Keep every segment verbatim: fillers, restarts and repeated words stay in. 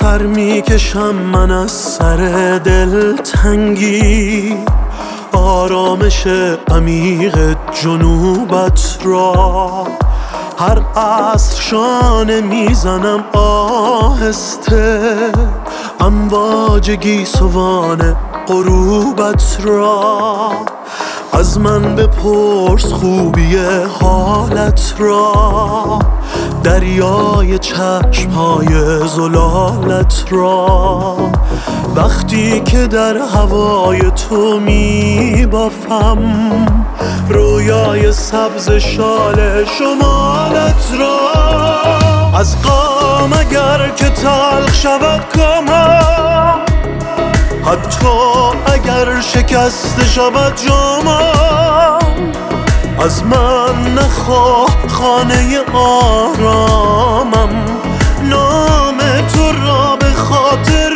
پر میکشم من از سر دلتنگی، آرامش عمیق جنوبت را هر عصر شانه میزنم آهسته، امواج گیسوان غروبت را. از من بپرس خوبی حالت را، دریای چشمهای زلالت را. وقتی که در هوای تو میبافم رویای سبز شال شمالت را. از غم اگر که تلخ شود کامم، حتی اگر شکسته شود جامم، از من نخواه خانه آرامم، نام تو را به خاطر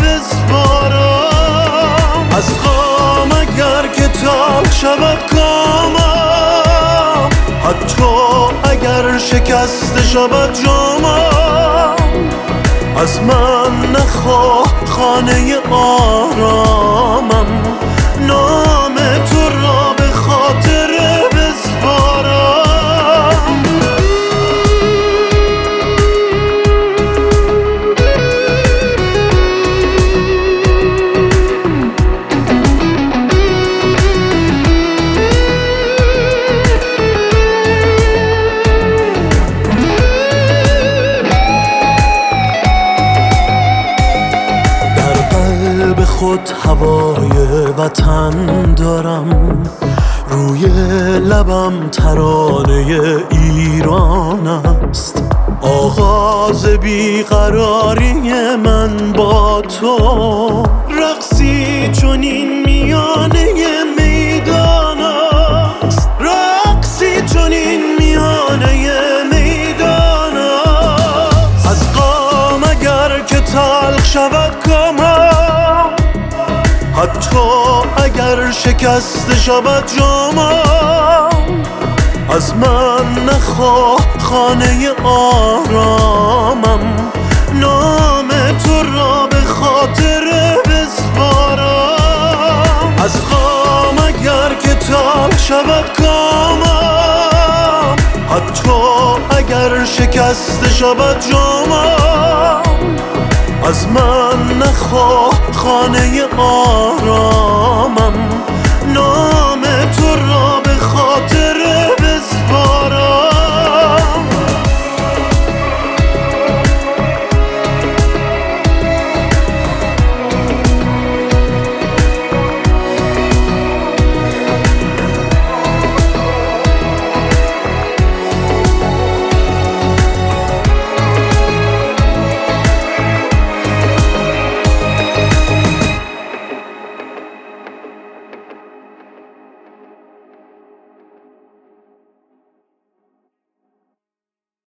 بسپارم. از غم اگر که تلخ شود کامم، حتی اگر شکسته شود جامم، از من نخواه خانه آرامم، نام تو را به خاطر بسپارم. خود هوای وطن دارم، روی لبم ترانه ایران است. آغاز بیقراری من با تو، رقصی چنین میانه میدان است، رقصی چنین میانه میدان است. از غم اگر که تلخ شود کامم، حتی اگر شکسته شود جامم، از من نخواه خانه آرامم، نام تو را به خاطر بسپارم. از غم اگر که تلخ شود کامم، حتی اگر شکسته شود جامم، از من نخواه خانه آرام.